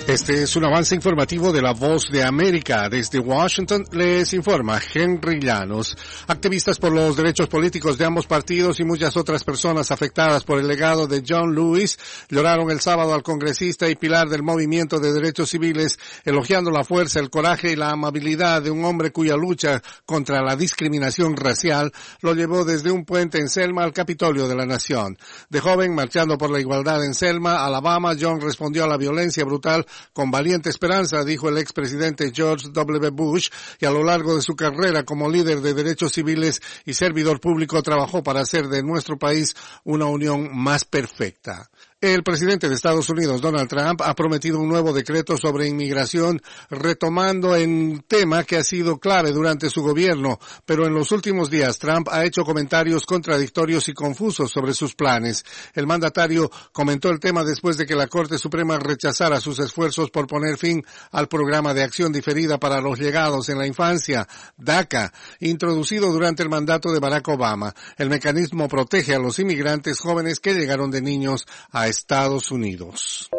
Este es un avance informativo de La Voz de América. Desde Washington les informa Henry Llanos. Activistas por los derechos políticos de ambos partidos y muchas otras personas afectadas por el legado de John Lewis lloraron el sábado al congresista y pilar del movimiento de derechos civiles, elogiando la fuerza, el coraje y la amabilidad de un hombre cuya lucha contra la discriminación racial lo llevó desde un puente en Selma al Capitolio de la Nación. De joven, marchando por la igualdad en Selma, Alabama, John respondió a la violencia brutal con valiente esperanza, dijo el expresidente George W. Bush, y a lo largo de su carrera como líder de derechos civiles y servidor público trabajó para hacer de nuestro país una unión más perfecta. El presidente de Estados Unidos, Donald Trump, ha prometido un nuevo decreto sobre inmigración, retomando un tema que ha sido clave durante su gobierno, pero en los últimos días Trump ha hecho comentarios contradictorios y confusos sobre sus planes. El mandatario comentó el tema después de que la Corte Suprema rechazara sus esfuerzos por poner fin al programa de acción diferida para los llegados en la infancia, DACA, introducido durante el mandato de Barack Obama. El mecanismo protege a los inmigrantes jóvenes que llegaron de niños a Estados Unidos.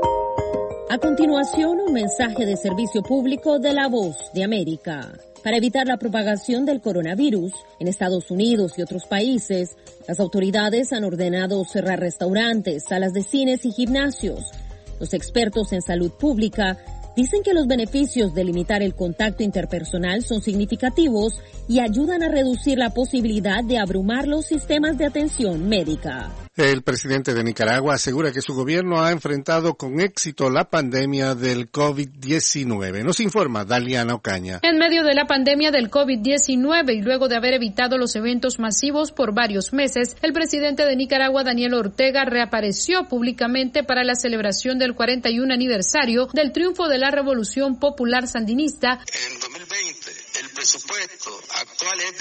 A continuación, un mensaje de servicio público de La Voz de América. Para evitar la propagación del coronavirus en Estados Unidos y otros países, las autoridades han ordenado cerrar restaurantes, salas de cines y gimnasios. Los expertos en salud pública dicen que los beneficios de limitar el contacto interpersonal son significativos y ayudan a reducir la posibilidad de abrumar los sistemas de atención médica. El presidente de Nicaragua asegura que su gobierno ha enfrentado con éxito la pandemia del COVID-19. Nos informa Daliana Ocaña. En medio de la pandemia del COVID-19 y luego de haber evitado los eventos masivos por varios meses, el presidente de Nicaragua, Daniel Ortega, reapareció públicamente para la celebración del 41 aniversario del triunfo de la Revolución Popular Sandinista. En 2020, el presupuesto actual es de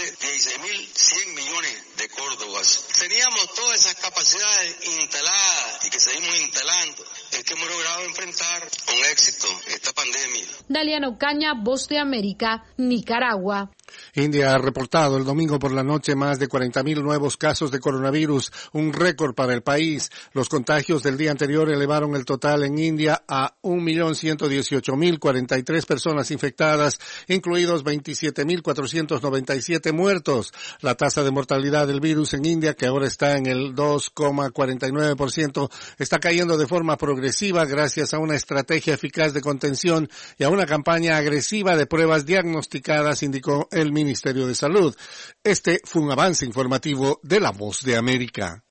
16.100 millones de córdobas. Teníamos todas esas capacidades instaladas y que seguimos instalando. Es que hemos logrado enfrentar con éxito esta pandemia. Daliana Ocaña, Voz de América, Nicaragua. India ha reportado el domingo por la noche más de 40,000 nuevos casos de coronavirus, un récord para el país. Los contagios del día anterior elevaron el total en India a 1.118.043 personas infectadas, incluidos 27.497 muertos. La tasa de mortalidad del virus en India, que ahora está en el 2,49%, está cayendo de forma progresiva gracias a una estrategia eficaz de contención y a una campaña agresiva de pruebas diagnosticadas, indicó el Ministerio de Salud. Este fue un avance informativo de La Voz de América.